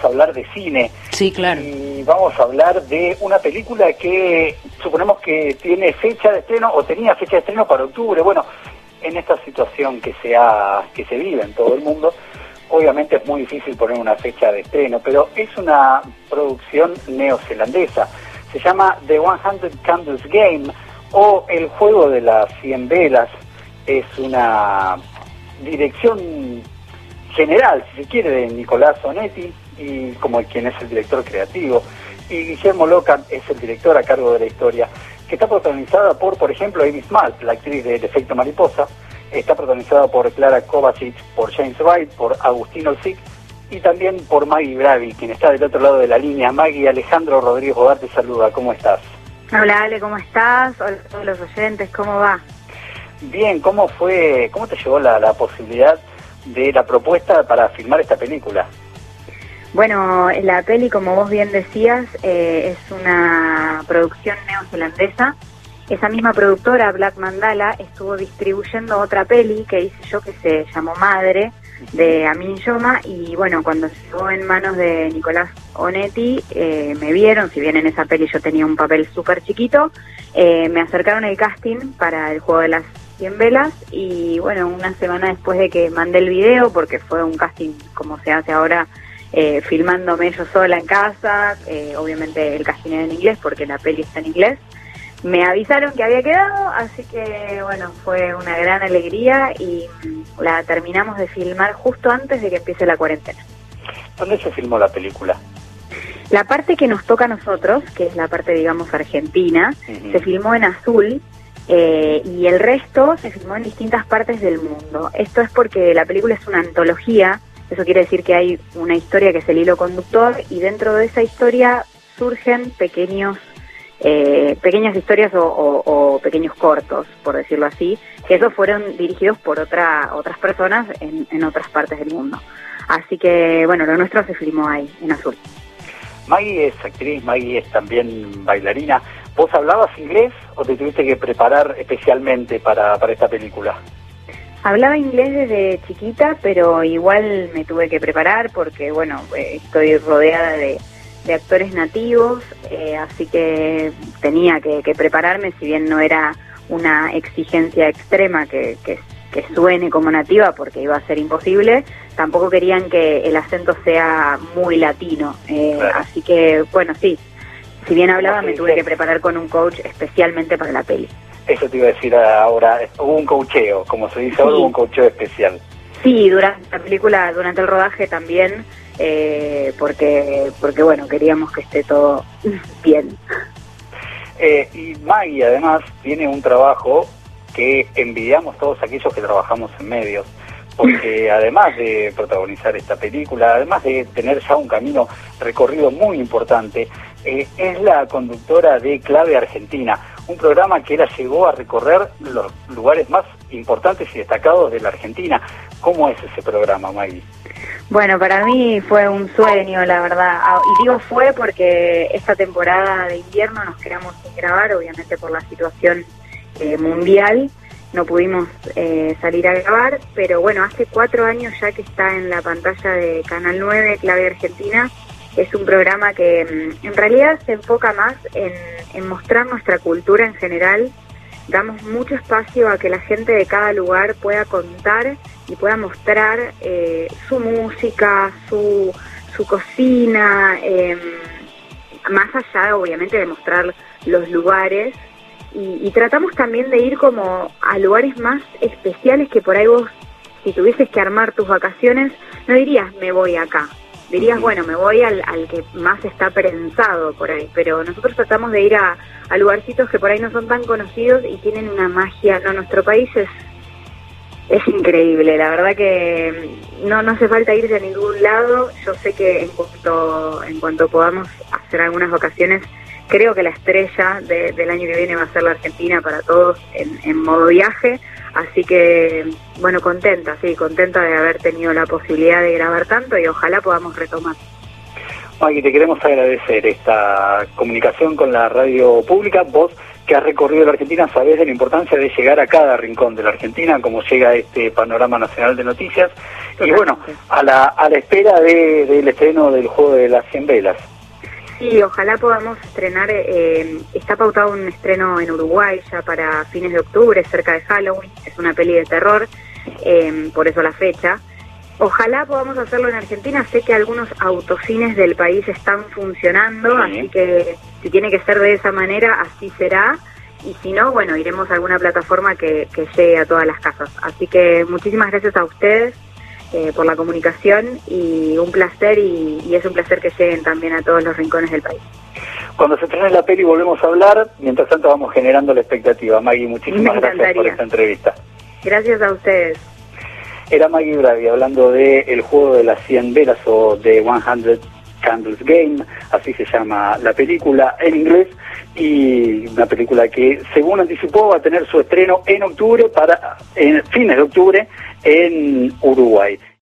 a hablar de cine. Sí, claro. Y vamos a hablar de una película que suponemos que tiene fecha de estreno, o tenía fecha de estreno para octubre. Bueno, en esta situación que se vive en todo el mundo, obviamente es muy difícil poner una fecha de estreno, pero es una producción neozelandesa. Se llama The 100 Candles Game, o El Juego de las 100 Velas. Es una dirección general, si se quiere, de Nicolás Onetti, y como quien es el director creativo, y Guillermo Lockhart es el director a cargo de la historia, que está protagonizada por ejemplo, Amy Smart, la actriz de El Efecto Mariposa. Está protagonizada por Clara Kovacic, por James Wright, por Agustín Olsic, y también por Maggie Bravi, quien está del otro lado de la línea. Maggie, Alejandro Rodríguez Bodar te saluda, ¿cómo estás? Hola Ale, ¿cómo estás? Hola a todos los oyentes, ¿cómo va? Bien, ¿cómo te llegó la posibilidad de la propuesta para filmar esta película? Bueno, la peli, como vos bien decías, es una producción neozelandesa. Esa misma productora, Black Mandala, estuvo distribuyendo otra peli que hice yo que se llamó Madre, de Amin Yoma, y bueno, cuando llegó en manos de Nicolás Onetti, me vieron, si bien en esa peli yo tenía un papel súper chiquito, me acercaron el casting para El Juego de las 100 Velas, y bueno, una semana después de que mandé el video, porque fue un casting como se hace ahora, filmándome yo sola en casa, obviamente el casting era en inglés porque la peli está en inglés, me avisaron que había quedado, así que bueno, fue una gran alegría y la terminamos de filmar justo antes de que empiece la cuarentena. ¿Dónde se filmó la película? La parte que nos toca a nosotros, que es la parte digamos argentina, se filmó en Azul, y el resto se filmó en distintas partes del mundo. Esto es porque la película es una antología, eso quiere decir que hay una historia que es el hilo conductor, y dentro de esa historia surgen pequeñas historias o pequeños cortos, por decirlo así, que esos fueron dirigidos por otras personas en otras partes del mundo. Así que, bueno, lo nuestro se filmó ahí, en Azul. Maggie es actriz, Maggie es también bailarina. ¿Vos hablabas inglés o te tuviste que preparar especialmente para esta película? Hablaba inglés desde chiquita, pero igual me tuve que preparar porque, bueno, estoy rodeada de actores nativos, así que tenía que prepararme, si bien no era una exigencia extrema que suene como nativa, porque iba a ser imposible, tampoco querían que el acento sea muy latino, claro. Así que, bueno, sí, si bien hablaba, me tuve que preparar con un coach especialmente para la peli. Eso te iba a decir ahora, hubo un coacheo, como se dice ahora, hubo un coacheo especial. Sí, durante la película, durante el rodaje también, porque bueno, queríamos que esté todo bien. Y Maggie además tiene un trabajo que envidiamos todos aquellos que trabajamos en medios, porque además de protagonizar esta película, además de tener ya un camino recorrido muy importante, es la conductora de Clave Argentina, un programa que ella llegó a recorrer los lugares más importantes y destacados de la Argentina. ¿Cómo es ese programa, Maggie? Bueno, para mí fue un sueño, la verdad. Y digo fue porque esta temporada de invierno nos quedamos sin grabar, obviamente por la situación mundial. No pudimos salir a grabar, pero bueno, hace 4 años ya que está en la pantalla de Canal 9, Clave Argentina. Es un programa que en realidad se enfoca más en mostrar nuestra cultura en general. Damos mucho espacio a que la gente de cada lugar pueda contar y pueda mostrar su música, su cocina, más allá obviamente de mostrar los lugares, y tratamos también de ir como a lugares más especiales que por ahí vos, si tuvieses que armar tus vacaciones, no dirías me voy acá, dirías bueno, me voy al que más está prensado por ahí, pero nosotros tratamos de ir a lugarcitos que por ahí no son tan conocidos y tienen una magia. No, nuestro país es increíble, la verdad que no hace falta irse a ningún lado. Yo sé que en cuanto podamos hacer algunas vacaciones, creo que la estrella del año que viene va a ser la Argentina para todos en modo viaje, así que bueno, contenta de haber tenido la posibilidad de grabar tanto y ojalá podamos retomar. Maggie, te queremos agradecer esta comunicación con la radio pública. Vos que has recorrido la Argentina, sabés de la importancia de llegar a cada rincón de la Argentina, como llega este panorama nacional de noticias. Y bueno, a la espera del estreno del Juego de las 100 Velas. Sí, ojalá podamos estrenar, está pautado un estreno en Uruguay ya para fines de octubre, cerca de Halloween, es una peli de terror, por eso la fecha. Ojalá podamos hacerlo en Argentina, sé que algunos autocines del país están funcionando, sí. Así que si tiene que ser de esa manera, así será, y si no, bueno, iremos a alguna plataforma que llegue a todas las casas. Así que muchísimas gracias a ustedes por la comunicación, y un placer, y es un placer que lleguen también a todos los rincones del país. Cuando se estrene la peli volvemos a hablar, mientras tanto vamos generando la expectativa. Maggie, muchísimas gracias por esta entrevista. Gracias a ustedes. Era Maggie Bravi hablando de El Juego de las 100 Velas, o The 100 Candles Game, así se llama la película en inglés, y una película que, según anticipó, va a tener su estreno en octubre, en fines de octubre, en Uruguay.